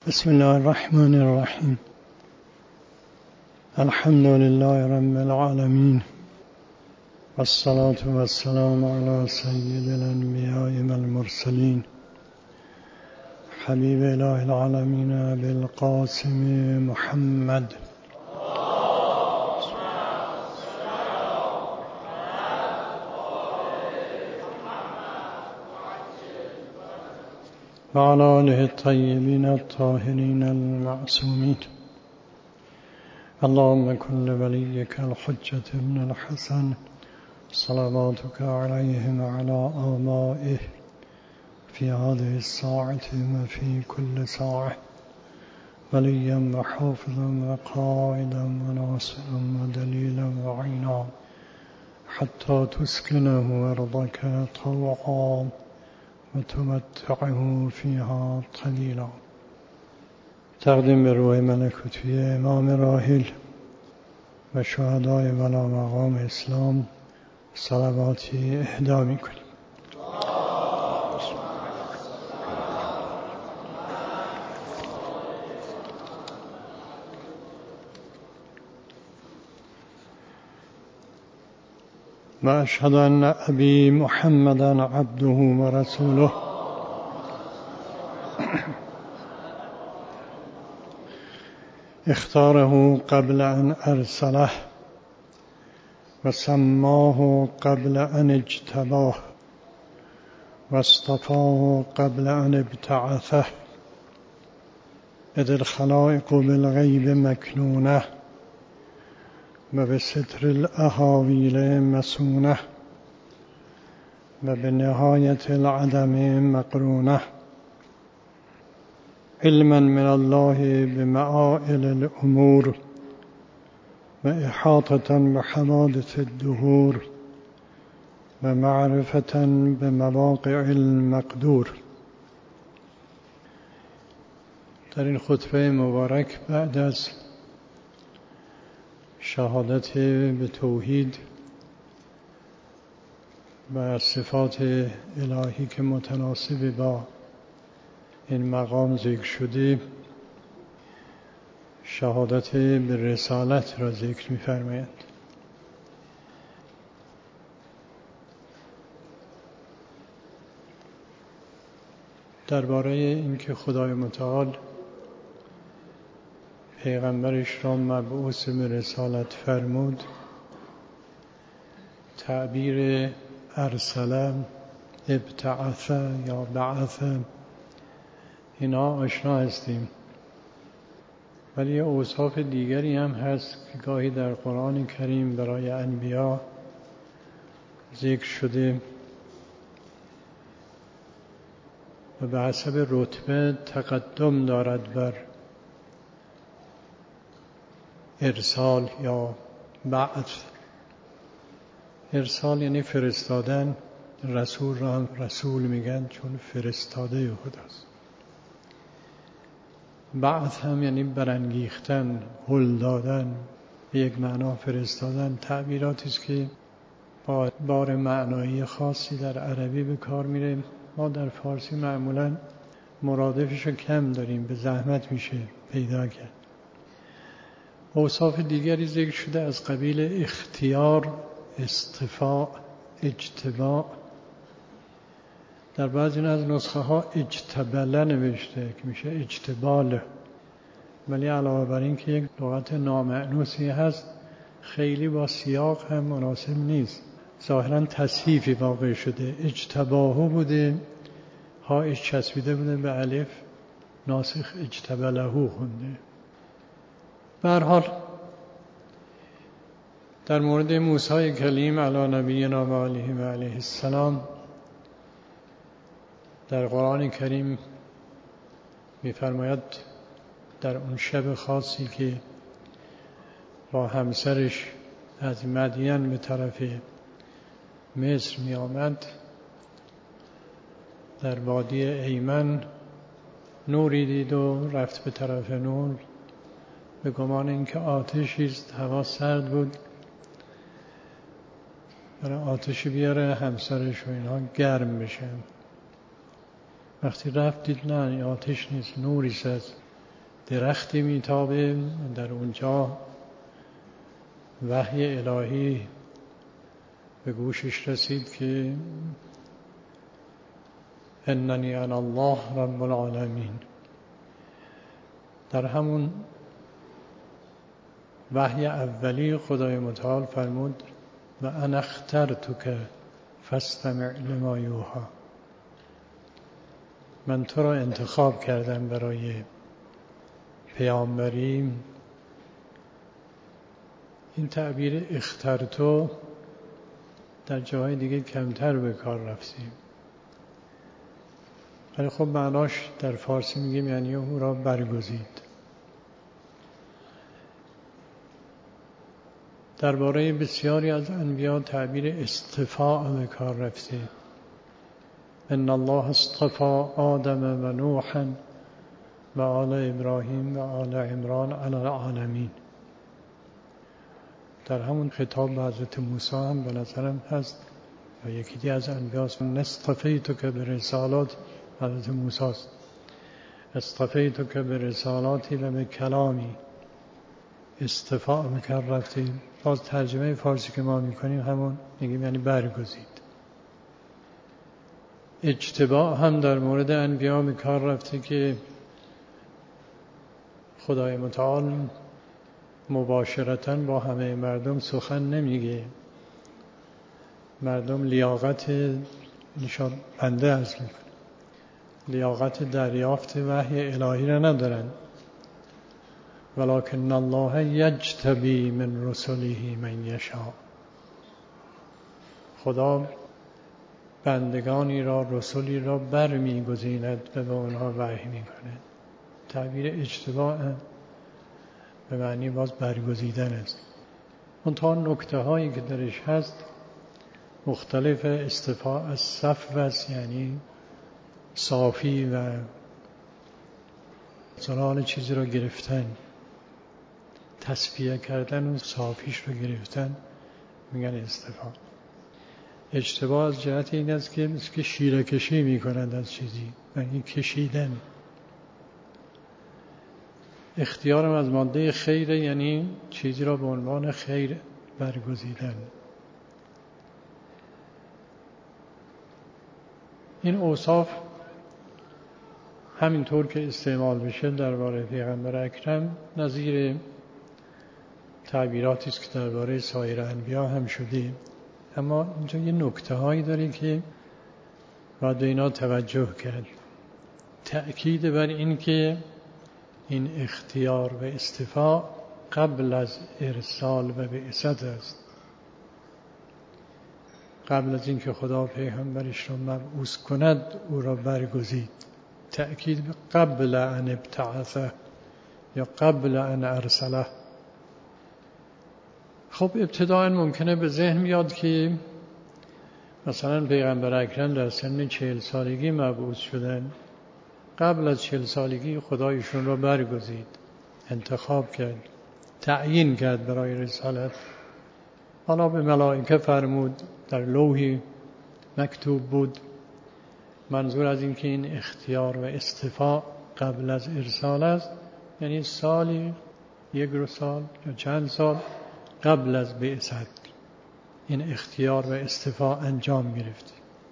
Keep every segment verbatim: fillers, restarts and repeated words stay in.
بسم الله الرحمن الرحیم. الحمد لله رب العالمین والصلاة والسلام علی سید الانبیاء والمرسلین حبیب اله العالمین بالقاسم محمد و علی آله الطیبین الطاهرین المعصومین. اللهم کن لولیک الحجة ابن الحسن صلواتك عليه وعلى آبائه في هذه الساعة وفي كل ساعة وليا وحافظا وقائدا وناصرا ودليلا وعينا حتى تسكنه أرضك طوعا وتمتعه فيها قليلا. تقدیم به روح ملکوتی امام راحل و شهدای ولا مقام اسلام صلواتی اهدا میکنیم. و اشهد ان ابی محمدا عبده و رسوله اختاره قبل ان ارسله و سماه قبل ان اجتباه و اصطفاه قبل ان ابتعثه اذ الخلائق بالغیب مکنونه و بستر الاهاویل مسونه و بنهایت العدم مقرونه علما من الله بمعائل الامور و احاطة بحوادث الدهور و معرفة بمواقع المقدور. در این خطبه مبارک بعد از شهادت به توحید و صفات الهی که متناسب با این مقام ذکر شده، شهادت به رسالت را ذکر می‌فرمایند. درباره اینکه خدای متعال پیغمبرش را مبعوث به رسالت فرمود، تعبیر ارسله، ابتعث یا بعث، اینا آشنا هستیم، ولی اوصاف دیگری هم هست که گاهی در قرآن کریم برای انبیا ذکر شده و به حسب رتبه تقدم دارد بر ارسال یا بعث. ارسال یعنی فرستادن، رسول را هم رسول میگن چون فرستاده خداست. بعث هم یعنی برانگیختن، هل دادن، به یک معنا فرستادن. تعبیراتی است که با بار معنایی خاصی در عربی به کار میره. ما در فارسی معمولا مرادفش رو کم داریم، به زحمت میشه پیدا کرد. اوصاف دیگری ذکر شده از قبیل اختیار، اصطفاء، اجتباء. در بعضی از نسخه ها اجتبله نوشته که میشه اجتبال، ولی علاوه بر این که یک لغت نامأنوسی هست، خیلی با سیاق هم مناسب نیست. ظاهرا تصحیفی واقع شده، اجتباهو بوده، هایش چسبیده بوده به الف، ناسخ اجتبلهو خونده. به هر حال در مورد موسی کلیم علی نبینا و علیه و علیه السلام در قرآن کریم می‌فرماید در اون شب خاصی که با همسرش از مدین به طرف مصر می آمد، در وادی ایمن نوری دید و رفت به طرف نور، به گمان اینکه آتشی است. هوا سرد بود، برای آتشی بیاره همسرش و اینها گرم بشن. وقتی رفت دید نه، این آتش نیست، نوری است از درختی میتابه، در اونجا وحی الهی به گوشش رسید که اننی انا الله رب العالمین. در همون وحی اولی خدای متعال فرمود و انا اخترتک فاستمع لما یوحی، من تو را انتخاب کردم برای پیامبری. این تعبیر اخترتو در جاهای دیگه کمتر به کار رفتیم، ولی خب معناش در فارسی میگیم یعنی او را برگزید. درباره بسیاری از انبیا تعبیر اصطفاء به کار رفته. ان الله اصطفى آدم و نوحا و آل ابراهیم و آل عمران علی العالمین. در همون خطاب به حضرت موسی هم به نظرم هست و یکی دیگه از انبیاست، اصطفیتک برسالات، حضرت موسی است، اصطفیتک برسالاتی و به کلامی. استفاء به کار رفته. باز ترجمه فارسی که ما میکنیم همون میگیم یعنی برگزید. اجتباع هم در مورد انبیا به کار رفته که خدای متعال مباشرتاً با همه مردم سخن نمیگه. مردم لیاقت نشان بنده عرض میکنه لیاقت دریافت وحی الهی را ندارن. ولکن الله یجتبی من رسله من یشاء. خدا بندگانی را، رسولی را بر میگزیند و به آنها وحی میکنه. تعبیر اجتباع به معنی باز برگزیدن است. اون تا نکته هایی که درش هست مختلف. استفاء از صفو است، یعنی صافی و زلال چیزی را گرفتن، تصفیه کردن و صافیش رو گرفتن، میگن استفاء. اجتباع از جهت این است که مثل که شیره کشی میکنند از چیزی، یعنی کشیدن. اختیارم از ماده خیر، یعنی چیزی را به عنوان خیر برگزیدن. این اوصاف همینطور که استعمال بشه درباره پیغمبر اکرم نظیر تعبیراتی است که درباره سایر انبیا هم شده. اما اینجا یه نکته هایی داره که باید به اینا توجه کرد. تأکید بر این که این اختیار و استفاء قبل از ارسال و بعثت است. قبل از اینکه خدا پیغمبرش را مبعوث کند او را برگزید. تأکید قبل ان ابتعثه یا قبل ان ارسله. خب ابتداء ممکنه به ذهن بیاد که مثلا پیغمبر اکرم در سن چهل سالگی مبعوث شدن. قبل از چهل سالگی خدا ایشون را برگزید، انتخاب کرد، تعیین کرد برای رسالت. حالا به ملائکه فرمود، در لوحی مکتوب بود. منظور از این که این اختیار و استفاء قبل از ارسال است، یعنی سالی، یک رو سال یا چند سال قبل از بعثت این اختیار و استفاء انجام گرفت.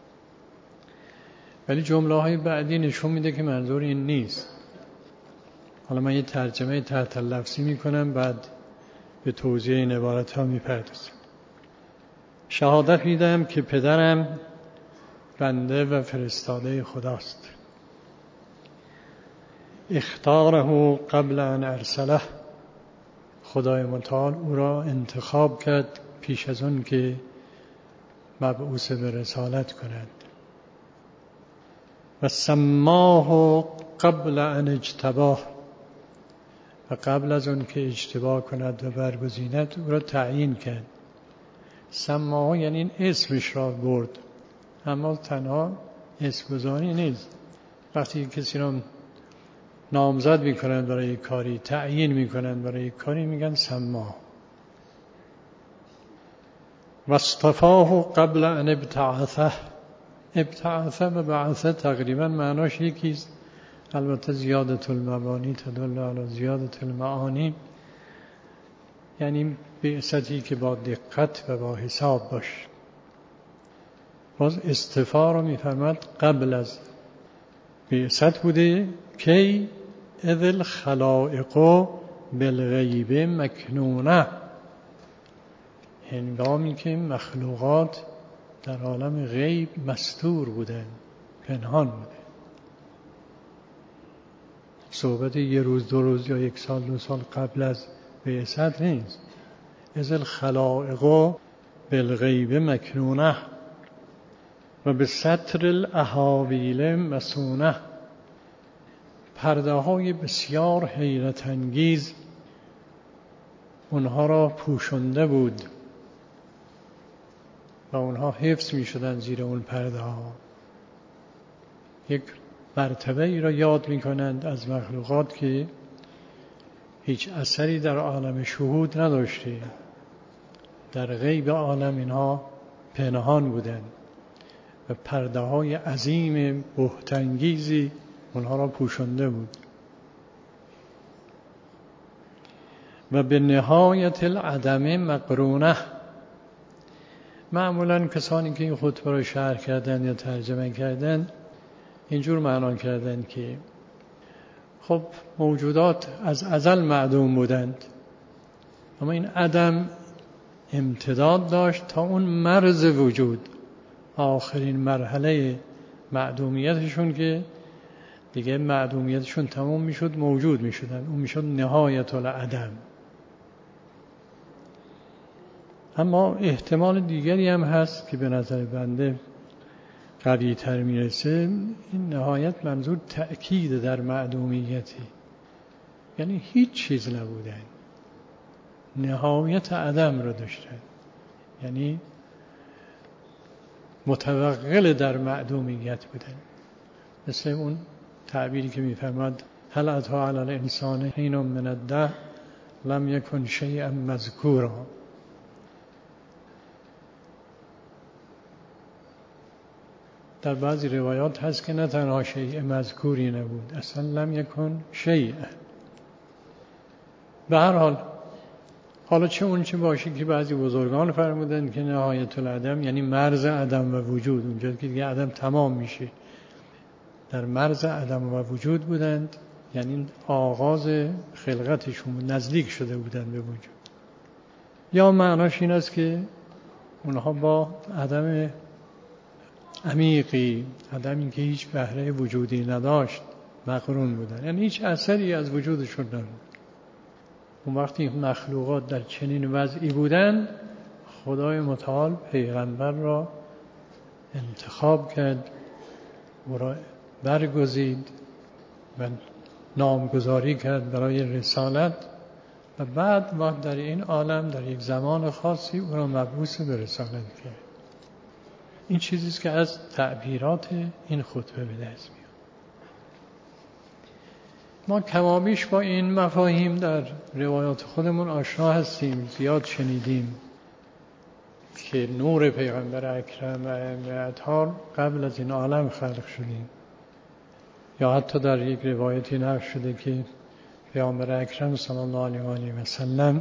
ولی جمله های بعدی نشون میده که منظور این نیست. حالا من یه ترجمه تحت لفظی میکنم، بعد به توضیح این عبارت ها میپردازم. شهادت میدم که پدرم بنده و فرستاده خداست. اختاره قبل ان ارسله. خدای متعال او را انتخاب کرد پیش از اون که مبعوث به رسالت کند. و سماه قبل ان اجتباه. و قبل از اون که اجتباه کند و برگزیند او را تعیین کرد. سماه یعنی این اسمش را برد، اما تنها اسم گذاری نیست. وقتی کسی را نامزد میکنند برای کاری، تعیین میکنند برای کاری، میگن سماه. و اصطفاه قبل ان ابتعثه. ابتعثه و بعثه تقریبا معناش یکیست، البته زیادت المبانی تدل علی زیادت المعانی، یعنی بعثتی که با دقت و با حساب باش. باز استفا رو می‌فرماد قبل از بعثت بوده کی اذ الخلائق بالغیب مکنونه، هنگامی که مخلوقات در عالم غیب مستور بودن، پنهان بودن. صحبت یه روز دو روز یا یک سال دو سال قبل از بعثت نیست. اذ الخلائق بالغیب مکنونه و به ستر الاحاویل مسونه، پرده های بسیار حیرت انگیز اونها را پوشانده بود و اونها حفظ می شدن زیر اون پرده ها. یک مرتبه ای را یاد می کنند از مخلوقات که هیچ اثری در عالم شهود نداشته، در غیب عالم اینها پنهان بودند و پرده های عظیم بهت‌انگیزی اونها را پوشانده بود. و به نهایت العدم مقرونه، معمولا کسانی که این خطبه را شرح کردن یا ترجمه کردن اینجور معنا کردن که خب موجودات از ازل معدوم بودند، اما این عدم امتداد داشت تا اون مرز وجود، آخرین مرحله معدومیتشون که دیگه معدومیتشون تمام میشد موجود میشدن، اون میشد نهایت العدم. اما احتمال دیگری هم هست که به نظر بنده قوی تر میرسه، این نهایت منظور تأکید در معدومیتی، یعنی هیچ چیز نبودن، نهایت عدم را داشتن، یعنی متوغل در معدومیت بودن. مثل اون تعبیری که میفرماد هل اتی علی الانسان حین من الدهر لم یکن شیئا مذکورا. در بعضی روایات هست که نه تنها شیء مذکوری نبود، اصلا لم یکن شیء. به هر حال حالا چه اون چه باشه که بعضی بزرگان فرمودن که نهایت العدم یعنی مرز عدم و وجود، اونجا که دیگه عدم تمام میشه، در مرز عدم و وجود بودند، یعنی آغاز خلقتشون نزدیک شده بودند به وجود. یا معناش این است که اونها با عدم عمیقی، عدمی که هیچ بهره وجودی نداشت مقرون بودن، یعنی هیچ اثری از وجودشون نبود. اون وقتی مخلوقات در چنین وضعی بودند، خدای متعال پیغمبر را انتخاب کرد، او را برگزید و نامگذاری کرد برای رسالت و بعد وقت در این عالم در یک زمان خاصی او را مبعوث به رسالت کرد. این چیزی است که از تعبیرات این خطبه به دست میاد. ما کمابیش با این مفاهیم در روایات خودمون آشنا هستیم، زیاد شنیدیم که نور پیغمبر اکرم و ائمه اطهار قبل از این عالم خلق شدیم، یا حتی در یک روایتی نقل شده که پیامبر اکرم صلی الله علیه و آله و سلم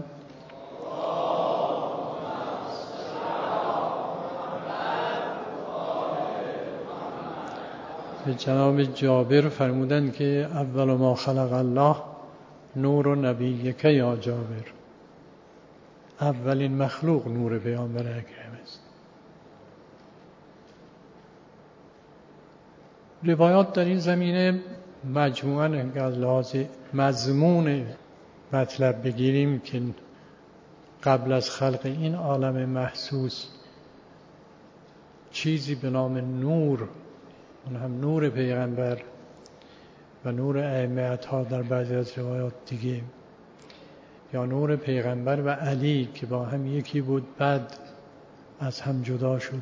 به جناب جابر فرمودند که اول ما خلق الله نور نبیک یا جابر، اولین مخلوق نور پیامبر اکرم است. روایات در این زمینه مجموعاً از لحاظ مضمون مطلب بگیریم که قبل از خلق این عالم محسوس چیزی به نام نور، اون هم نور پیغمبر و نور ائمه اطهار در بعضی از روایات دیگه، یا نور پیغمبر و علی که با هم یکی بود بعد از هم جدا شد،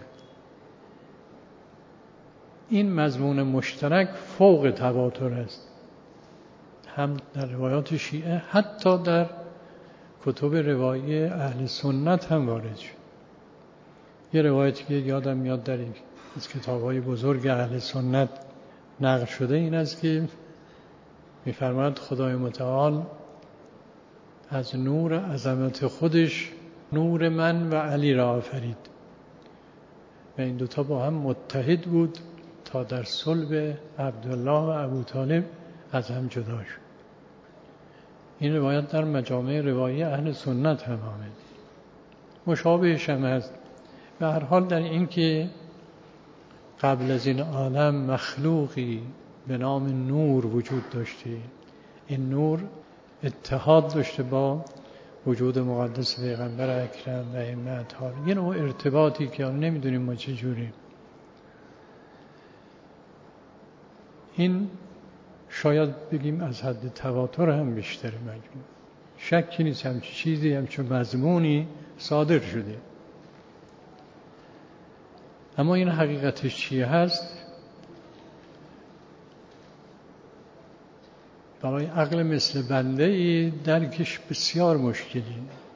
این مضمون مشترک فوق تواتر است، هم در روایات شیعه حتی در کتب روایی اهل سنت هم وارد شد. یه روایتی که یادم میاد در این از کتاب‌های بزرگ اهل سنت نقل شده این است که می‌فرماید خدای متعال از نور عظمت خودش نور من و علی را آفرید و این دوتا با هم متحد بود تا در صلب عبدالله و ابوطالب از هم جدا شد. این روایت در مجامع روایی اهل سنت هم آمد، مشابهش هم هست. به هر حال در این که قبل از این عالم مخلوقی به نام نور وجود داشته، این نور اتحاد داشته با وجود مقدس پیغمبر اکرم و ائمه اطهار، یه نوع ارتباطی که نمیدونیم ما چه جوری. این شاید بگیم از حد تواتر هم بیشتر مجموع، شکی نیست همچی چیزی همچون مضمونی صادر شده. اما این حقیقتش چیه هست؟ برای عقل مثل بنده ای درکش بسیار مشکلی.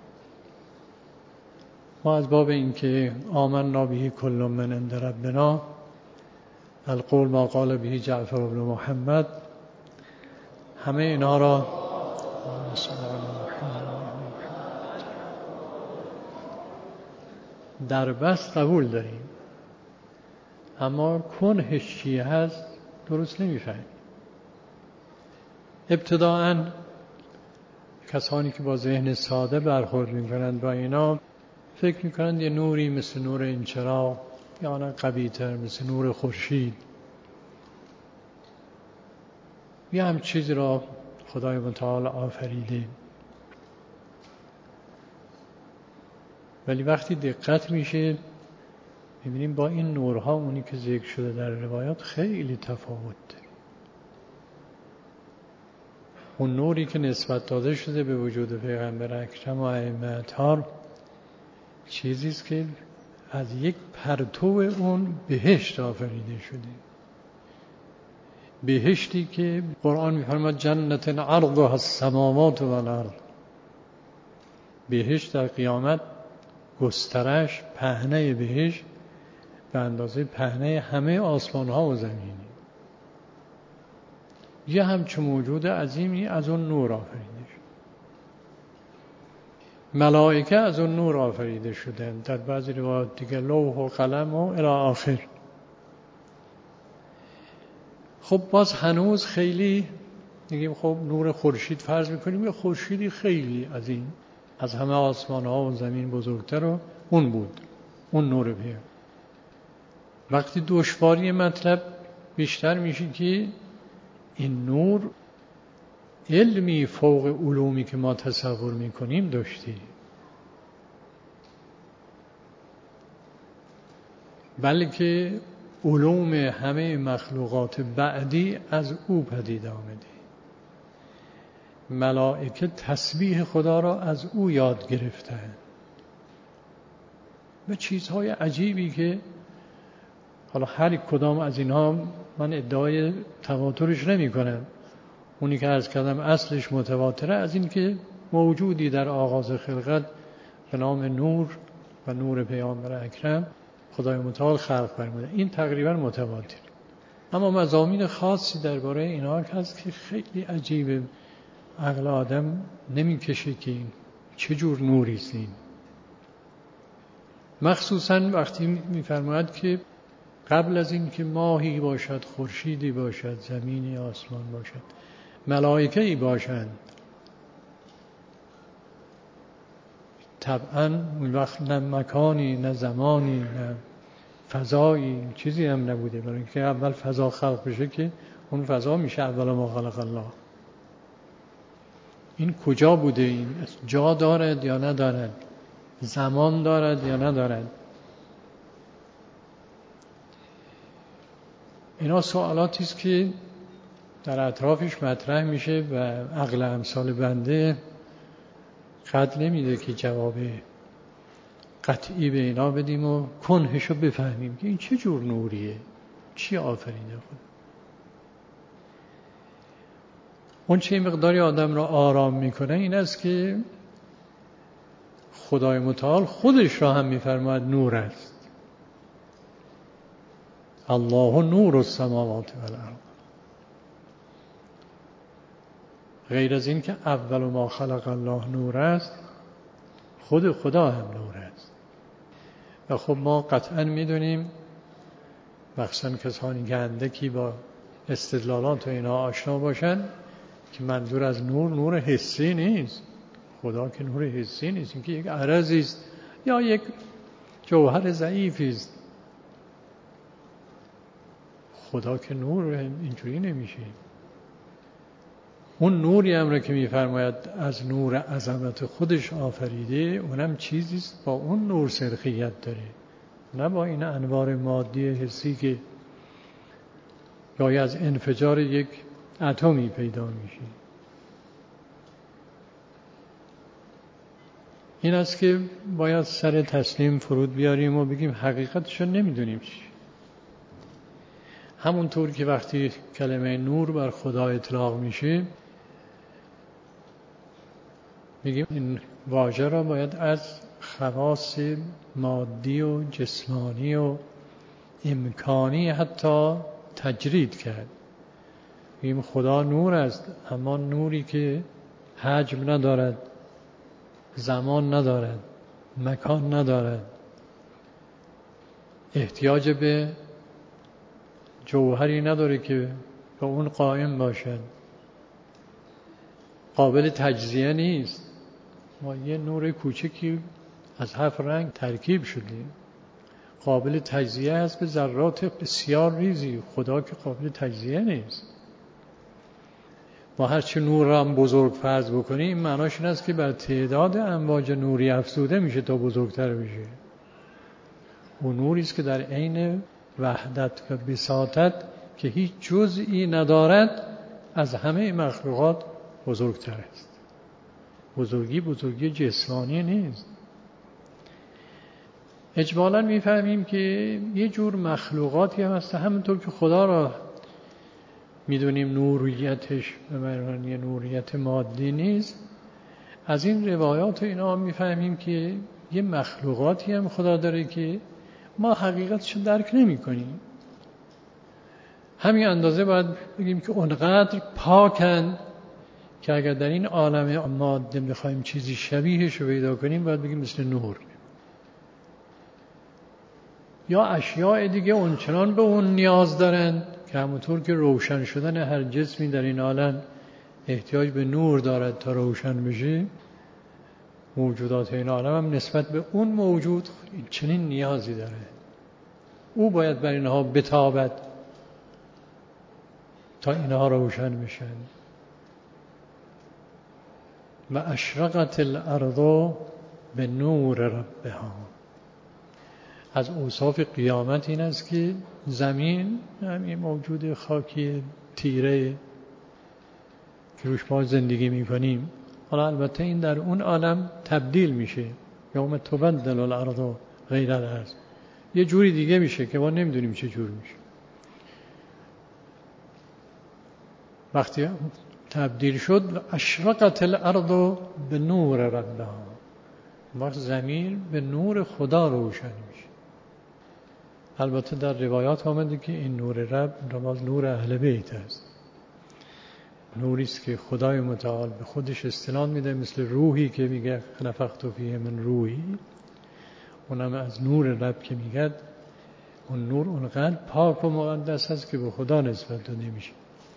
ما از باب این که آمنا به کل من عند ربنا القول ما قال به جعفر بن محمد، همه اینا را در بس قبول داریم، اما کنهش چی هست درست نمیفهمیم. ابتداءً کسانی که با ذهن ساده برخورد میکنند با اینا فکر میکنند یه نوری مثل نور این چراغ یا نه قوی‌تر مثل نور خورشید، یه هم چیزی را خدای متعال آفریده. ولی وقتی دقت میشه میبینیم با این نورها اونی که ذکر شده در روایات خیلی تفاوت داره. اون نوری که نسبت داده شده به وجود پیغمبر اکرم و ائمه اطهار چیزی است که از یک پرتو اون بهشت آفریده شده، بهشتی که قرآن می‌فرماید جنت عرضها السماوات و الارض، بهشت در قیامت گسترش پهنه بهشت به اندازه پهنه همه آسمان ها و زمینی. یه همچون موجود عظیمی از اون نور آفریده شد. ملائکه از اون نور آفریده شدند، در بعضی روایات دیگه لوح و قلم و الی آخر. خب باز هنوز خیلی میگیم خب نور خورشید فرض میکنیم یه خورشیدی خیلی عظیم از همه آسمان ها و زمین بزرگتر و اون بود، اون نور پیام. وقتی دشواری مطلب بیشتر میشه که این نور علمی فوق علومی که ما تصور میکنیم داشتی، بلکه علوم همه مخلوقات بعدی از او پدید آمده. ملائکه تسبیح خدا را از او یاد گرفتند و چیزهای عجیبی که حالا هر کدام از اینها من ادعای تواترش نمی کنم. اونی که عرض کردم اصلش متواتره از این که موجودی در آغاز خلقت به نام نور و نور پیامبر اکرم خدای متعال خلق فرموده، این تقریبا متواتر. اما مضامین خاصی درباره اینا هست که خیلی عجیبه، عقل آدم نمیکشه که چه جور نوری است این. مخصوصا وقتی میفرماید که قبل از این که ماهی باشد، خورشیدی باشد، زمینی آسمان باشد، ملائکه‌ای باشند، طبعا اون وقت نه مکانی نه زمانی نه فضایی چیزی هم نبوده، برای اینکه اول فضا خلق بشه که اون فضا میشه اول ما خلق الله. این کجا بوده؟ این جا دارد یا ندارد؟ زمان دارد یا ندارد؟ اینا سوالاتی است که در اطرافش مطرح میشه و عقل امثال بنده قد نمیده که جواب قطعی به اینا بدیم و کنهشو بفهمیم که این چه جور نوریه، چی آفریده خود. اون چه مقداری آدم را آرام میکنه این است که خدای متعال خودش را هم میفرماید نور است. الله نور السماوات و الارض. غیر از این که اول ما خلق الله نور است، خود خدا هم نور است. و خب ما قطعا میدونیم، مخصوصا کسانی که اندکی با استدلالات و اینا آشنا باشن، که منظور از نور نور حسی نیست. خدا که نور حسی نیست، این که یک عرضی است یا یک جوهر ضعیفی است. خدا که نور اینجوری نمیشه. اون نوری هم را که میفرماید از نور عظمت خودش آفریده، اونم چیزی است با اون نور سرخیت داره، نه با این انوار مادی حسی که گاهی از انفجار یک اتمی پیدا میشه. این است که باید سر تسلیم فرود بیاریم و بگیم حقیقتشو نمیدونیم چی. همونطور که وقتی کلمه نور بر خدا اطلاق میشه، میگیم این واژه را باید از خواص مادی و جسمانی و امکانی حتی تجرید کرد. میگیم خدا نور است، اما نوری که حجم ندارد، زمان ندارد، مکان ندارد، احتیاج به جوهری نداره که به اون قائم باشد، قابل تجزیه نیست. ما یه نور کوچکی از هفت رنگ ترکیب شدیم، قابل تجزیه هست به ذرات بسیار ریزی. خدا که قابل تجزیه نیست. ما هرچی نور را هم بزرگ فرض بکنیم، این معناش این است که بر تعداد امواج نوری افزوده میشه تا بزرگتر بشه. اون نوری است که در عین وحدت و بساطت که هیچ جزئی ندارد، از همه مخلوقات بزرگتر است. بزرگی بزرگی جسمانی نیست. اجمالاً میفهمیم که یه جور مخلوقاتی هم هست، همونطور که خدا را میدونیم نوریتش به معنی نوریت مادی نیست. از این روایات و اینا هم میفهمیم که یه مخلوقاتی هم خدا داره که ما حقیقتش رو درک نمی کنیم. همین اندازه باید بگیم که اونقدر پاکن که اگر در این عالم ماده بخوایم چیزی شبیهش رو پیدا کنیم، باید بگیم مثل نور. یا اشیاء دیگه اونچنان به اون نیاز دارن که همونطور که روشن شدن هر جسمی در این عالم احتیاج به نور دارد تا روشن بشه، موجودات این عالم هم نسبت به اون موجود چنین نیازی داره. او باید بر اینها بتابد تا اینها روشن بشن. و اشرقت الارض به نور ربها. از اوصاف قیامت این است که زمین، همین موجود خاکی تیره که روش ما زندگی میکنیم، حالا البته این در اون عالم تبدیل میشه، یوم تبدل الارض غیر الارض، یه جوری دیگه میشه که ما نمیدونیم چه جور میشه. وقتی تبدیل شد، اشرقت الارض به نور ربها، وقت زمین به نور خدا روشن میشه. البته در روایات آمده که این نور رب نماز نور اهل بیت است، نوری است که خدای متعال به خودش استناد میده، مثل روحی که میگه نفخت فیه من روحی. اونم از نور رب که میگه، اون نور اونقدر پاک و مقدس است که به خدا نسبت داده میشه.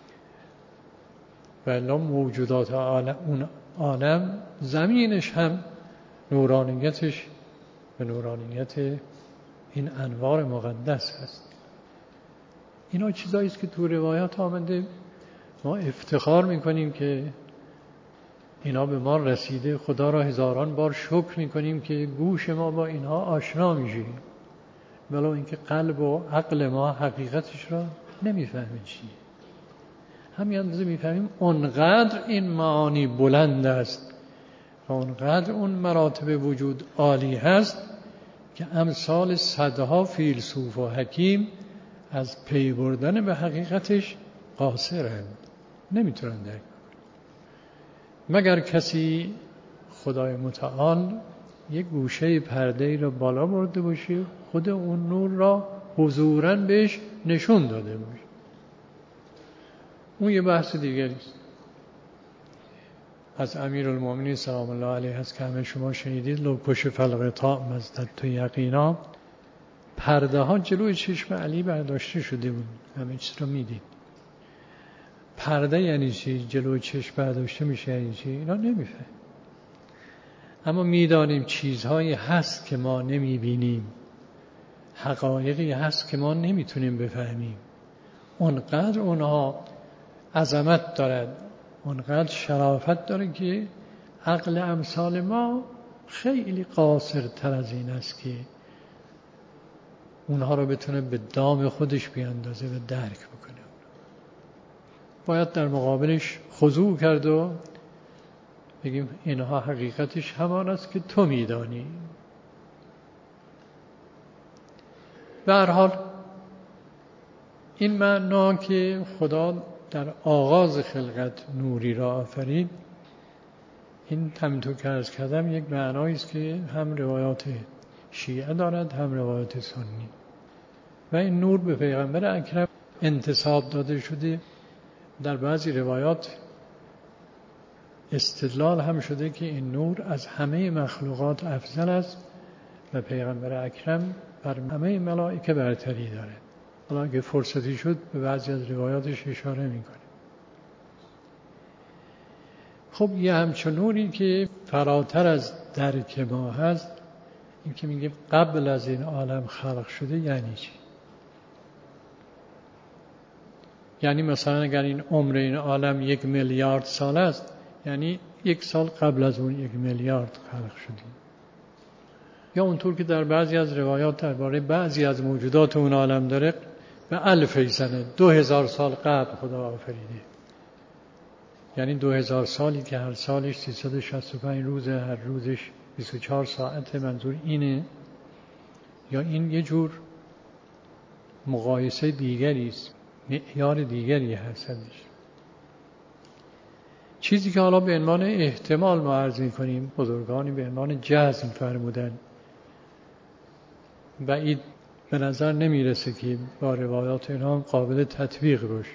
و الا موجودات عالم، اون عالم زمینش هم نورانیتش به نورانیت این انوار مقدس هست. اینا چیزایی است که تو روایات آمده، ما افتخار میکنیم که اینا به ما رسیده. خدا را هزاران بار شکر میکنیم که گوش ما با اینها آشنا میشه، ولو اینکه قلب و عقل ما حقیقتش را نمیفهمه چیه. همین اندازه میفهمیم اونقدر این معانی بلند است و اونقدر اون مراتب وجود عالی هست که امثال صدها فیلسوف و حکیم از پی بردن به حقیقتش قاصرند، نمیتونن درک مگر کسی خدای متعال یک گوشه پرده را بالا برده باشه، خود اون نور را حضوراً بهش نشون داده باشه. اون یه بحث دیگری است. از امیرالمومنین سلام الله علیه هست که همه شما شنیدید، لو کشف الغطاء مزددت یقینا، پرده ها جلوی چشم علی برداشته شده بود، همه چیز رو میدید. پرده یعنی چی؟ جلوی چشم برداشته میشه یعنی چی؟ اینا نمیفهم. اما میدانیم چیزهایی هست که ما نمیبینیم، حقایقی هست که ما نمیتونیم بفهمیم. اونقدر اونها عظمت دارد، اونقدر شرافت داره که عقل امثال ما خیلی قاصرتر از این است که اونها رو بتونه به دام خودش بیاندازه و درک بکنه. باید در مقابلش خضوع کرد و بگیم اینها حقیقتش همان است که تو میدانی. به هر حال این معنا که خدا در آغاز خلقت نوری را آفرید، این همینطور که عرض کردم یک معنایی است که هم روایات شیعه دارد هم روایات سنی. و این نور به پیغمبر اکرم انتساب داده شده. در بعضی روایات استدلال هم شده که این نور از همه مخلوقات افضل است و پیغمبر اکرم بر همه ملائکه برتری داره. حالا اگه فرصتی شد به بعضی از روایاتش اشاره میکنه. خب یه همچون نوری که فراتر از درک ما هست، این که میگه قبل از این عالم خلق شده یعنی چی؟ یعنی مثلا اگر این عمر این عالم یک میلیارد سال است، یعنی یک سال قبل از اون یک میلیارد خلق شده. یا اونطور که در بعضی از روایات درباره بعضی از موجودات اون عالم داره، به الف سنه، دو هزار سال قبل خدا آفریده. یعنی دو هزار سالی که هر سالش سیصد و شصت و پنج روزه، هر روزش بیست و چهار ساعته. منظور اینه. یا این یه جور مقایسه دیگری است، معیار دیگری هستش. چیزی که حالا به عنوان احتمال ما عرض می‌کنیم، بزرگانی به عنوان جزم فرمودن، بعید به نظر نمیرسه که با روایات اینها قابل تطبیق باشه.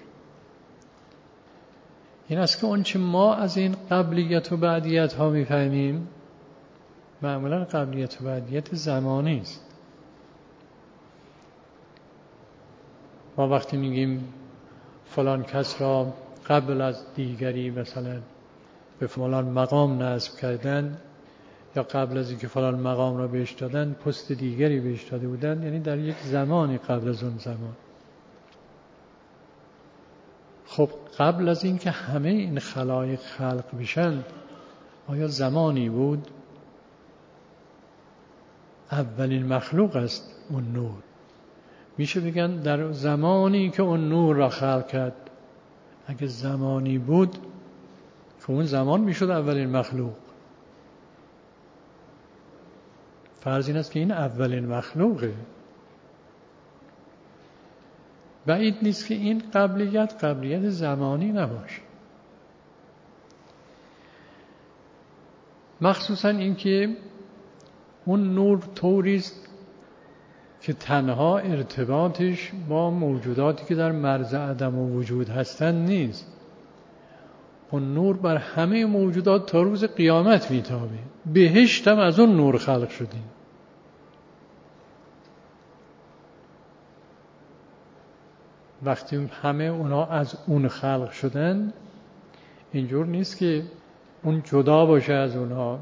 این است که اون چه ما از این قبلیت و بعدیت ها میفهمیم، معمولا قبلیت و بعدیت زمانی است. ما وقتی میگیم فلان کس را قبل از دیگری مثلا به فلان مقام نصب کردن، یا قبل از اینکه فلان مقام را بهش دادن پست دیگری بهش داده بودن، یعنی در یک زمانی قبل از اون زمان. خب قبل از اینکه همه این خلایق خلق بشن، آیا زمانی بود؟ اولین مخلوق است اون نور. میشه بگن در زمانی که اون نور را خلق کرد، اگه زمانی بود که اون زمان میشد اولین مخلوق. فرض این است که این اولین مخلوقه. بعید نیست که این قبلیت قبلیت زمانی نباشه. مخصوصا این که اون نور طوریست که تنها ارتباطش با موجوداتی که در مرز عدم و وجود هستند نیست. اون نور بر همه موجودات تا روز قیامت میتابه. بهشت هم از اون نور خلق شده. وقتی همه اونا از اون خلق شدن، اینجور نیست که اون جدا باشه از اونها.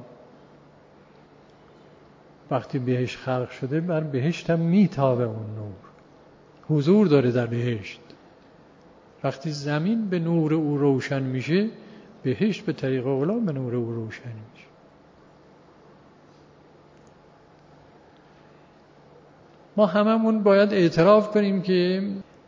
وقتی بهشت خلق شده، بر بهشت هم میتابه اون نور، حضور داره در بهشت. وقتی زمین به نور او روشن میشه، بهشت به طریق اولا به نور او روشن میشه. ما هممون باید اعتراف کنیم که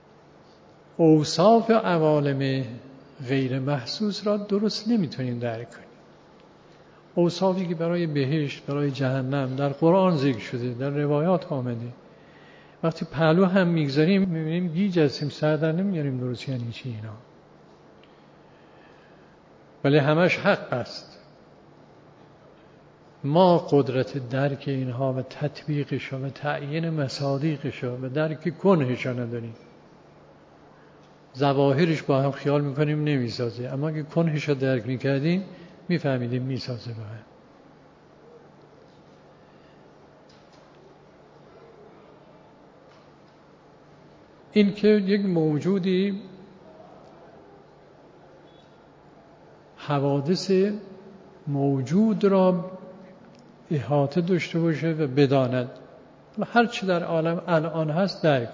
اوصاف عوالم غیر محسوس را درست نمیتونیم درک کنیم. اوصافی که برای بهشت، برای جهنم در قرآن ذکر شده، در روایات آمده، وقتی پهلو هم میگذاریم میبینیم گیج هستیم، سر در نمیاریم درست یعنی چی اینا. ولی همش حق است. ما قدرت درک اینها و تطبیقش و تعیین مصادیقش و درک کنهش نداریم. ظواهرش با هم خیال میکنیم نمیسازه، اما اگه کنهش رو درک میکردیم میفهمیدیم میسازه به هم. این که یک موجودی حوادث موجود را احاطه داشته باشه و بداند هر چی در عالم الان هست درک.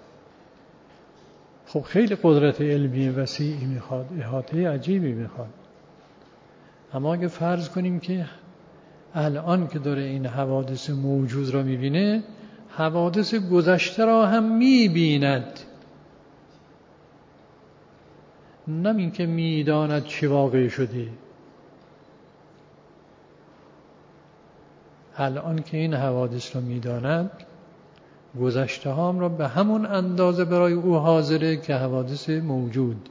خب خیلی قدرت علمی وسیعی میخواد، احاطه عجیبی میخواد. اما اگه فرض کنیم که الان که داره این حوادث موجود را میبینه، حوادث گذشته را هم میبیند، نه این که میداند چی واقع شده. الان که این حوادث را میداند، گذشته هام را به همون اندازه برای او حاضره که حوادث موجود،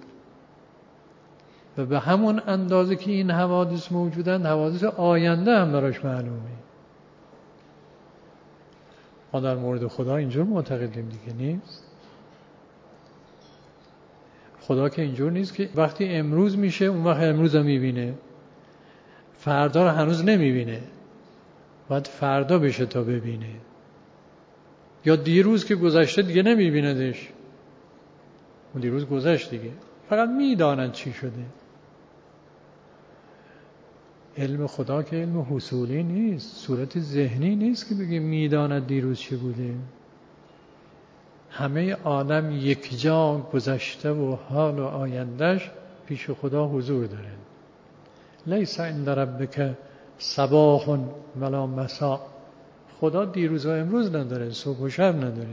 و به همون اندازه که این حوادث موجودند، حوادث آینده هم براش معلومه. ما در مورد خدا اینجور معتقدیم دیگه نیست. خدا که اینجور نیست که وقتی امروز میشه اون وقت امروز رو میبینه، فردا رو هنوز نمیبینه، باید فردا بشه تا ببینه، یا دیروز که گذشته دیگه نمیبیندش، اون دیروز گذشت دیگه، فقط میدانند چی شده. علم خدا که علم حصولی نیست، صورت ذهنی نیست که بگیم میداند دیروز چی بوده. همه عالم یک جا گذشته و حال و آیندهش پیش خدا حضور داره. لیس عند ربک صباح ولا مساء. خدا دیروز و امروز نداره، صبح و شب نداره.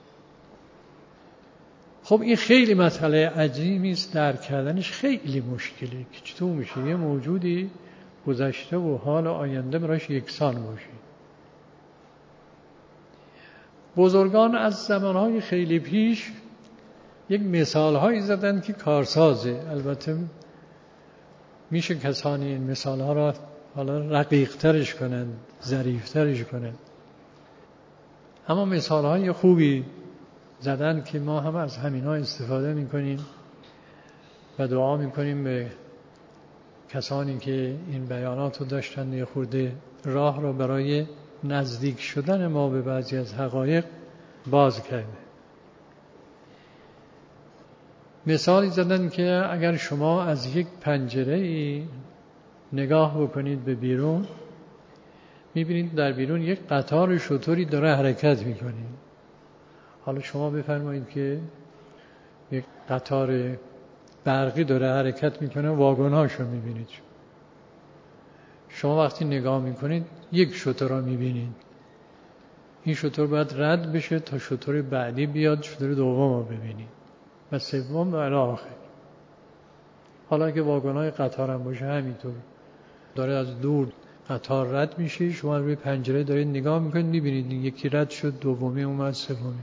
خب این خیلی مسئله عجیبی است، درک کردنش خیلی مشکله که چطور میشه یه موجودی گذشته و حال و آینده براش یکسان باشه. بزرگان از زمانهای خیلی پیش یک مثالهایی زدن که کارسازه. البته میشه کسانی این مثالها را حالا رقیق ترش کنن، ظریف ترش کنن، اما مثالهای خوبی زدن که ما هم از همینا استفاده میکنیم و دعا میکنیم به کسانی که این بیانات رو داشتن یه خورده راه رو برای نزدیک شدن ما به بعضی از حقایق باز کرده. مثالی زدن که اگر شما از یک پنجره‌ای نگاه بکنید به بیرون، میبینید در بیرون یک قطار شتری داره حرکت میکنه. حالا شما بفرمایید که یک قطار برقی داره حرکت میکنه، واگن‌هاشو میبینید. شما وقتی نگاه میکنید یک شتر را میبینید، این شتر باید رد بشه تا شتر بعدی بیاد، شتر دوم رو ببینید و سوم و الی آخر. حالا که واگن‌های قطار هم باشه همینطور، داره از دور قطار رد میشه، شما روی پنجره دارید نگاه میکنید، میبینید یکی رد شد، دومی اومد، سومی.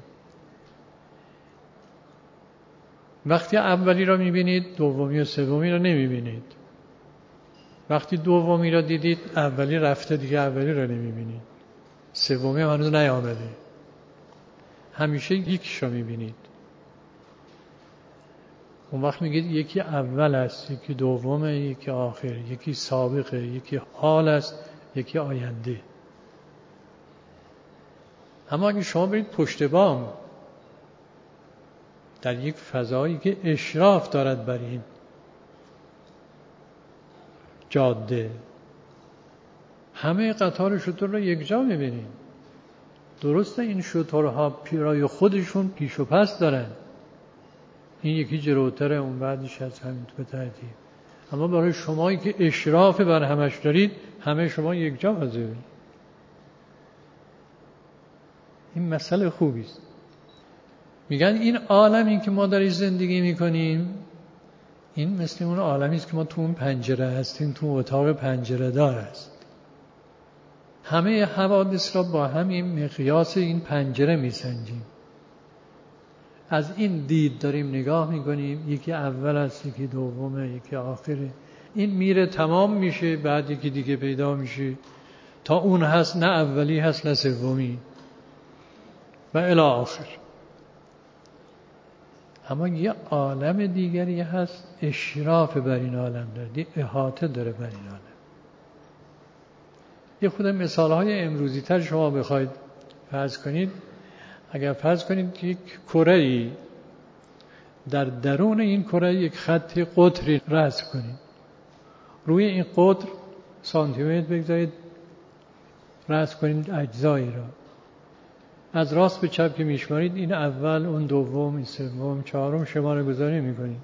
وقتی اولی را میبینید دومی و سومی را نمیبینید. وقتی دومی را دیدید اولی رفته دیگه، اولی را نمیبینید، سومی هم هنوز نیامده. همیشه یکیش را میبینید. اون وقت میگید یکی اول است، یکی دومه، یکی آخر، یکی سابقه، یکی حال است، یکی آینده. اما اگه شما برید پشت بام در یک فضایی که اشراف دارد بر این جاده، همه قطار شتر را یک جا میبینید. درسته این شترها پیرای خودشون پیش و پس دارن، این یکی جلوتره، اون بعدش از همین به ترتیب، اما برای شمایی که اشراف بر همش دارید، همه شما یک جا حاضرید. این مسئله خوبی است. میگن این عالمی که ما درش زندگی میکنیم، این مثل اون عالمی است که ما تو اون پنجره هستیم، تو اتاق پنجره دار است. همه حوادث را با همین مقیاس این پنجره میسنجیم. از این دید داریم نگاه میکنیم، یکی اول است، یکی دومه، یکی آخره. این میره تمام میشه، بعد یکی دیگه پیدا میشه، تا اون هست نه اولی هست نه سومی و الی آخر. اما یه عالم دیگری هست اشراف بر این عالم داره، احاطه داره بر این عالم. یه خود مثالهای امروزی تر شما بخواید فرض کنید، اگر فرض کنید که یک کره‌ای در درون این کره یک خط قطری رسم کنید، روی این قطر سانتیمتر بگذارید رسم کنید اجزایی را، از راست به چپ که میشمارید این اول، اون دوم، این سوم، چهارم شماره گذاری میکنید.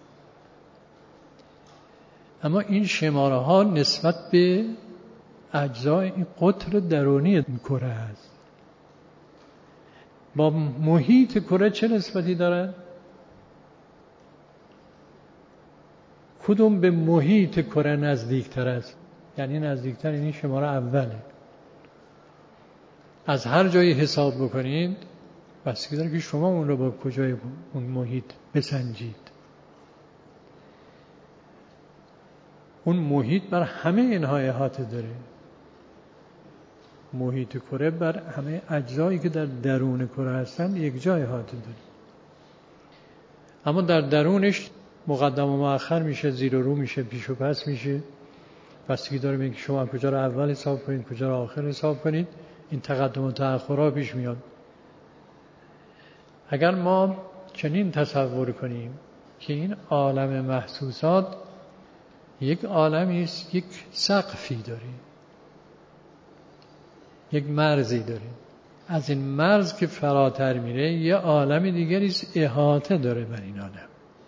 اما این شماره ها نسبت به اجزای این قطر درونی این کره هست. با محیط کره چه نسبتی دارن؟ کدوم به محیط کره نزدیکتر است؟ یعنی نزدیکتر این شماره اوله. از هر جایی حساب بکنید بستگی داره که شما اون رو با کجای اون محیط بسنجید. اون محیط بر همه اینها احاطه داره. محیط کره بر همه اجزایی که در درون کره هستند یک جای احاطه داره. اما در درونش مقدم و مؤخر میشه، زیر و رو میشه، پیش و پس میشه. بستگی داره به اینکه شما کجا رو اول حساب کنید، کجا رو آخر حساب کنید. این تقدم و تأخرها پیش میاد. اگر ما چنین تصور کنیم که این عالم محسوسات یک عالمی است، یک سقفی داره، یک مرزی داره، از این مرز که فراتر میره یه عالم دیگری است احاطه داره بر این عالم.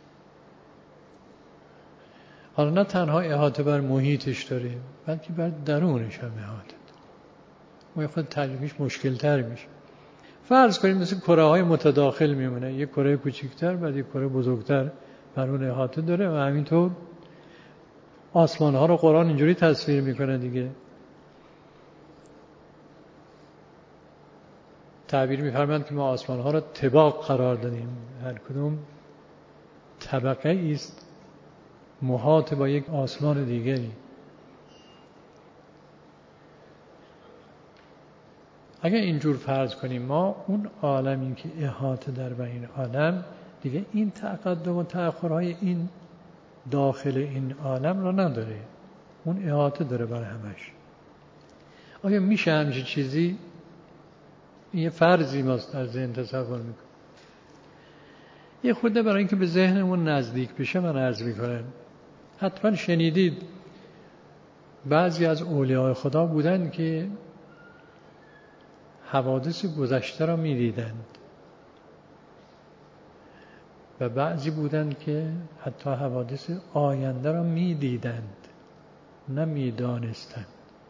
حالا نه تنها احاطه بر محیطش داره بلکه بر درونش هم احاطه داره. اون خود تعریفش مشکل تر میشه. فرض کنیم مثل کره های متداخل میمونه، یک کره کوچکتر بعد یک کره بزرگتر بر اون احاطه داره و همینطور آسمان ها رو قرآن اینجوری تصویر میکنه دیگه. تعبیر میفرمایند که ما آسمان ها رو طباق قرار دادیم، هر کدوم طبقه است محاط با یک آسمان دیگری. اگر اینجور فرض کنیم ما اون عالمی که احاطه در به این عالم دیگه این تقدم و تأخرهای این داخل این عالم را نداره، اون احاطه داره بر همش. آیا میشه همچین چیزی؟ این یه فرضی ماست در ذهن تصور میکنم. یه خورده برای اینکه به ذهنمون نزدیک بشه من عرض میکنم. حتما شنیدید بعضی از اولیاء خدا بودن که حوادث گذشته را می‌دیدند و بعضی بودند که حتی حوادث آینده را می‌دیدند نه می‌دانستند.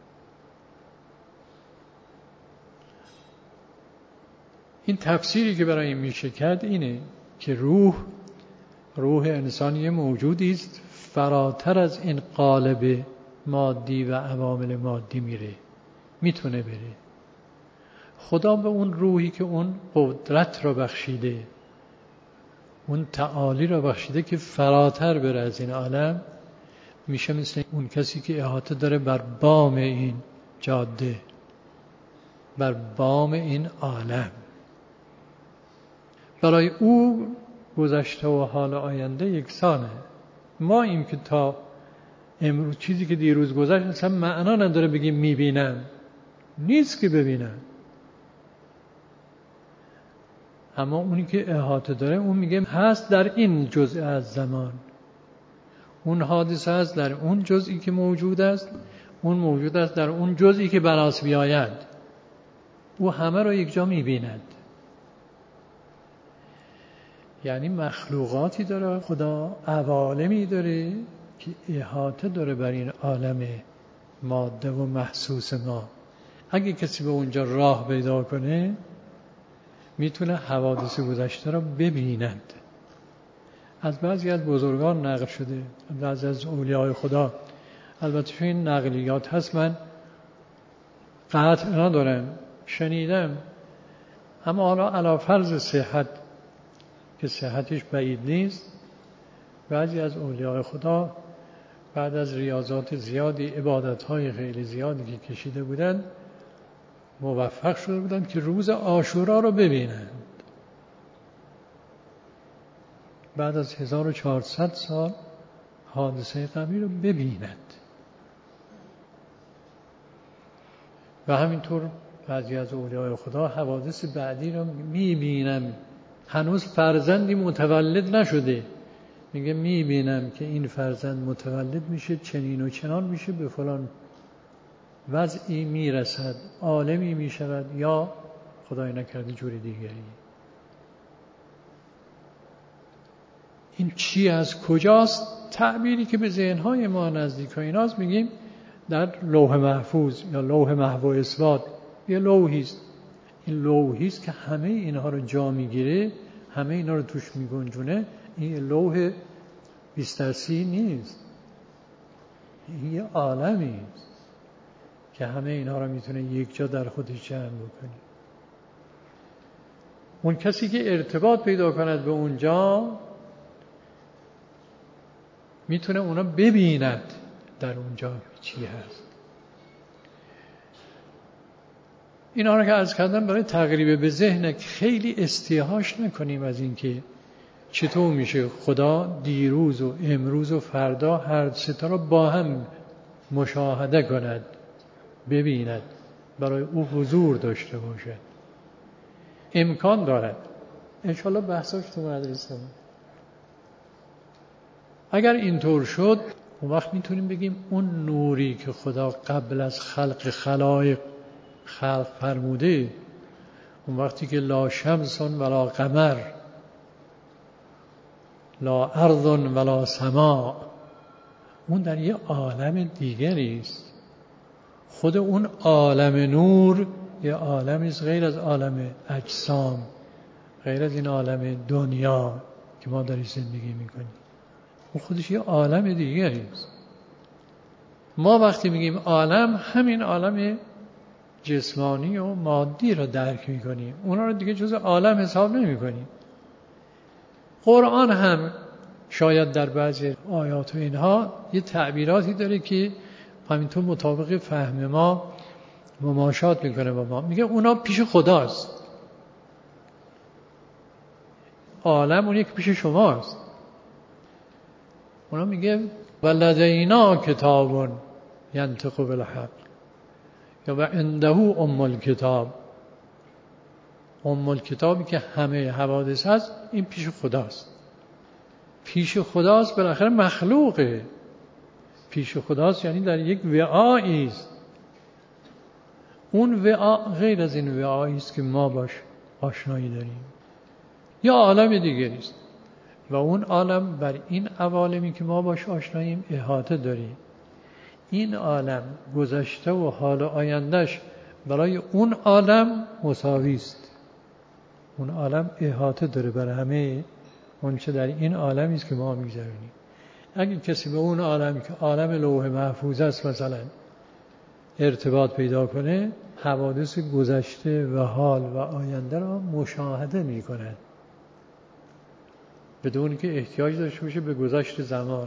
این تفسیری که برای این میشه کرد اینه که روح روح انسانی موجودی است فراتر از این قالب مادی و عوامل مادی میره، میتونه بره. خدا به اون روحی که اون قدرت را بخشیده، اون تعالی را بخشیده که فراتر بره از این عالم، میشه مثل اون کسی که احاطه داره بر بام این جاده، بر بام این عالم. برای او گذشته و حال آینده یکسانه. ما این که تا امروز چیزی که دیروز گذشت اصلا معنا نداره بگیم میبینم، نیست که ببینم. اما اونی که احاطه داره اون میگه هست در این جزء از زمان، اون حادثه هست در اون جزئی که موجود است، اون موجود است در اون جزئی که بناس بیاید. او همه رو یک جا میبیند. یعنی مخلوقاتی داره خدا، عوالمی داره که احاطه داره بر این عالم ماده و محسوس ما. اگه کسی به اونجا راه پیدا کنه میتونه حوادث گذشته را ببیند. از بعضی از بزرگان نقل شده، بعضی از اولیاء خدا. البته این نقلیات هست، من قطع ندارم، شنیدم. اما حالا علی فرض صحت که صحتش بعید نیست، بعضی از اولیاء خدا بعد از ریاضات زیادی، عبادت‌های خیلی زیادی که کشیده بودند، موفق شده بودند که روز عاشورا رو ببینند. بعد از هزار و چهارصد سال حادثه قبلی رو ببیند. و همینطور بعضی از اولیاء خدا حوادث بعدی رو میبینم، هنوز فرزندی متولد نشده، میگه میبینم که این فرزند متولد میشه، چنین و چنان میشه، به فلان وضعی میرسد، عالمی میشود، یا خدای نکرده جوری دیگری. این چی از کجاست؟ تعبیری که به ذهنهای ما نزدیک و ایناست، میگیم در لوح محفوظ یا لوح محو و اثبات یه لوحیست. این لوحیست که همه اینها رو جا میگیره، همه اینها رو توش میگنجونه. این لوح بیسترسی نیست، این یه عالمی است که همه اینها رو میتونه یک جا در خودش جمع بکنه. اون کسی که ارتباط پیدا کند به اونجا میتونه اونا ببیند در اونجا چی هست. اینا رو که عرض کردم برای تقریب به ذهن، خیلی استیحاش نکنیم از اینکه چطور میشه خدا دیروز و امروز و فردا هر سه تا رو با هم مشاهده کند، ببیند، برای او حضور داشته باشد. امکان دارد. انشالله بحثاش تو مدرسه. اگر اینطور شد، اون وقت میتونیم بگیم اون نوری که خدا قبل از خلق خلایق خلق فرموده، اون وقتی که لا شمس ولا قمر، لا ارض ولا سماء، اون در یه عالم دیگری است. خود اون عالم نور یه عالمی است غیر از عالم اجسام، غیر از این عالم دنیا که ما داریم زندگی میکنیم. اون خودش یه عالم دیگری است. ما وقتی میگیم عالم، همین عالم جسمانی و مادی رو درک میکنیم، اونا رو دیگه جز عالم حساب نمیکنیم. قرآن هم شاید در بعضی آیات و اینها یه تعبیراتی داره که همینطور مطابق فهم ما مماشات میکنه با ما. میگه اونا پیش خداست، عالم اون یک پیش شماست. اونا میگه ولدینا کتاب ینطق بالحق، یا و عنده ام الکتاب. ام الکتابی که همه حوادث هست، این پیش خداست. پیش خداست، بالاخره مخلوقه. پیش خداست یعنی در یک وعایی است. اون وعا غیر از این وعایی است که ما باش آشنایی داریم، یا عالم دیگری است. و اون عالم بر این عوالمی که ما باش آشناییم احاطه داریم. این عالم گذشته و حال و آیندهش برای اون عالم مساوی است. اون عالم احاطه داره بر همه اون چه در این عالمی است که ما می‌گذرونیم. اگه کسی به اون عالم که عالم لوح محفوظ است مثلا ارتباط پیدا کنه، حوادث گذشته و حال و آینده را مشاهده می‌کند بدون که احتیاج داشته باشه به گذشت زمان.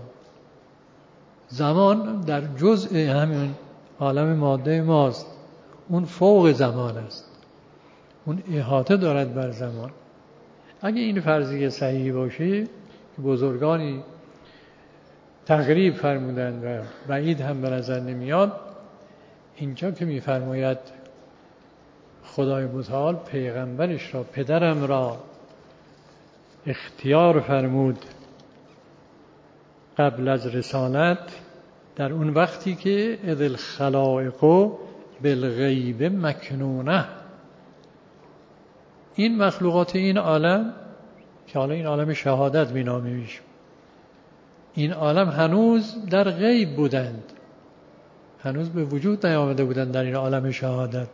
زمان در جزء همین عالم ماده ماست، اون فوق زمان است، اون احاطه دارد بر زمان. اگه این فرضیه صحیح باشه که بزرگانی تقریب فرمودند و بعید هم به نظر نمیاد، اینجا که میفرماید خدای متعال پیغمبرش را، پدرم را اختیار فرمود قبل از رسالت، در اون وقتی که اذ الخلائق بالغیب مکنونه، این مخلوقات این عالم که حالا این عالم شهادت مینامیش، این عالم هنوز در غیب بودند، هنوز به وجود نیامده بودند در این عالم شهادت.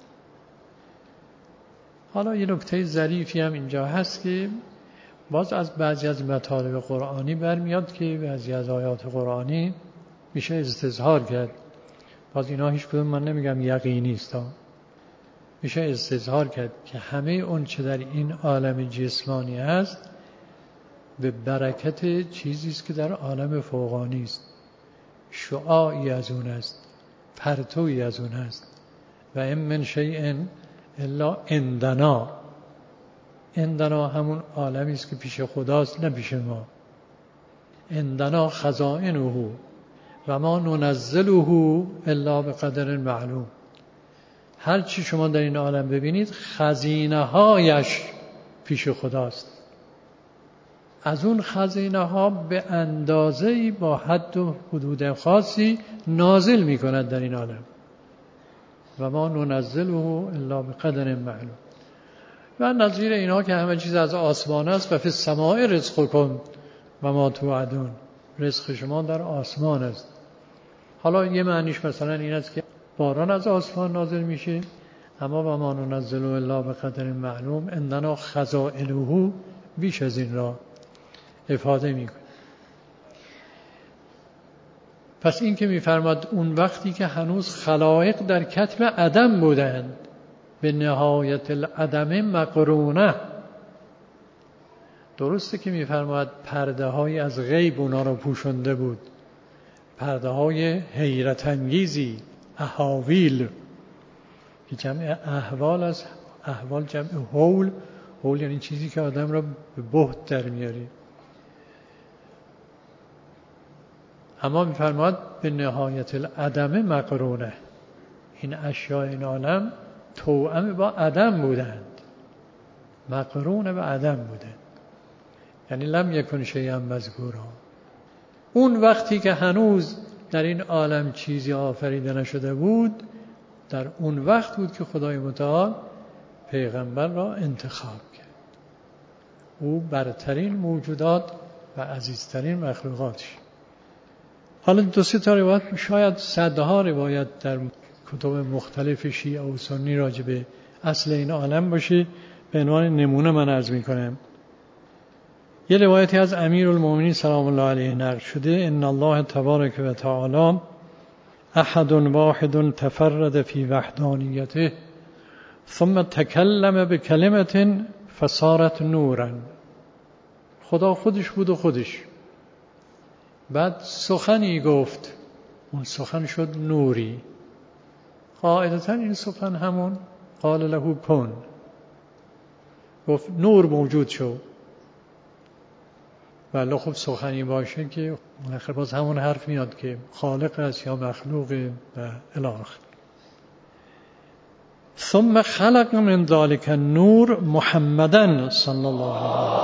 حالا یه نکته ظریفی هم اینجا هست که باز از بعضی از مطالب قرآنی برمیاد که بعضی از آیات قرآنی میشه استظهار کرد. باز اینا هیچ کدوم من نمیگم یقینی است، میشه استظهار کرد که همه اون چه در این عالم جسمانی هست به برکت چیزی است که در عالم فوقانی است، شعاعی از اون است، پرتویی از اون است. و ام من شیء الا عندنا، عندنا همون عالمی است که پیش خداست، نه پیش ما. عندنا خزائنه و ما ننزله الا بقدر معلوم. هر چی شما در این عالم ببینید خزینه هایش پیش خداست. از اون خزینه ها به اندازه‌ای با حد و حدود خاصی نازل می کند در این عالم. و ما ننزله الا بقدر معلوم. و نظیر اینها که همه چیز از آسمان است و فی السماء رزقکم و ما توعدون، رزق شما در آسمان است. حالا یه معنیش مثلا این است که باران از آسمان نازل میشه، اما و ما ننزله الا بقدر معلوم عندنا خزائنه بیش از این را افاده میکنه. پس این که میفرماد اون وقتی که هنوز خلایق در کتم عدم بودند، به نهایت العدم مقرونه، درسته که میفرماد پرده های از غیب اونا رو پوشنده بود، پرده های حیرت انگیزی، احاویل که جمع احوال است. احوال جمع حول، حول یعنی چیزی که آدم را به بهت در میاری. اما میفرماد به نهایت العدم مقرونه، این اشیاء این عالم توأم با عدم بودند، مقرونه به عدم بودند، یعنی لم یکن شیئا مذکورا. اون وقتی که هنوز در این عالم چیزی آفریده نشده بود، در اون وقت بود که خدای متعال پیغمبر را انتخاب کرد. او برترین موجودات و عزیزترین مخلوقاتش. حالا دو سه تا روایت، شاید صدها روایت در کتب مختلف شیعه و سنی راجع به اصل این عالم باشه. به عنوان نمونه من عرض می‌کنم. یه روایتی از امیرالمومنین سلام الله علیه نقل شده: ان الله تبارک و تعالی احد واحد تفرد فی وحدانیته ثم تکلم بکلمة فصارت نورا. خدا خودش بود و خودش، بعد سخنی گفت، اون سخن شد نوری. قاعدتا این سخن همون قال له کن، گفت نور موجود شد. ولی خب سخنی باشه که آخر باز همون حرف میاد که خالق است یا مخلوق و الی آخر. ثم خلق من ذلك النور محمدا صلی الله علیه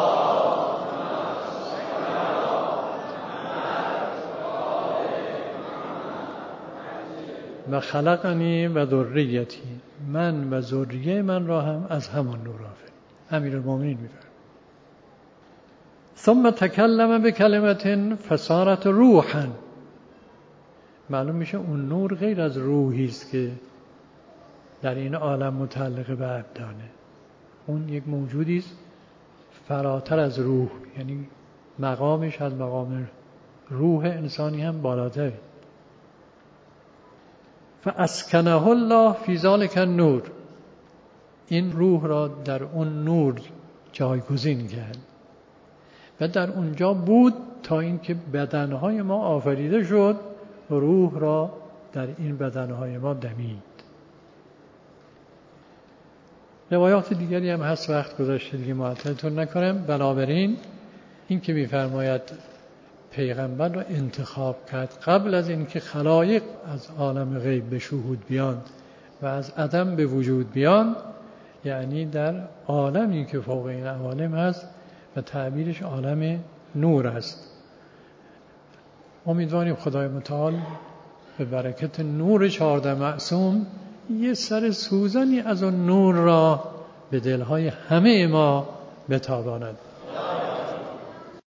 و خلقنی و ذریتی، من و ذریه من را هم از همان نور آفرید. امیرالمومنین می‌فرماید ثم تکلم بکلمة فصارت روحا. معلوم میشه اون نور غیر از روحی است که در این عالم متعلق به ابدانه. اون یک موجودی است فراتر از روح، یعنی مقامش از مقام روح انسانی هم بالاتر. فاسکنه الله فی ذلک النور، این روح را در اون نور جایگزین کرد و در اونجا بود تا اینکه بدنهای ما آفریده شد، روح را در این بدنهای ما دمید. روایات دیگری هم هست، وقت گذاشته دیگه معطلتون نکنم. بنابراین این که می‌فرماید پیغمبر را انتخاب کرد قبل از اینکه خلایق از عالم غیب به شهود بیان و از عدم به وجود بیان، یعنی در عالمی که فوق این عوالم هست و تعبیرش عالم نور است. امیدواریم خدای متعال به برکت نور چهارده معصوم یه سر سوزنی از اون نور را به دلهای همه ما بتاباند.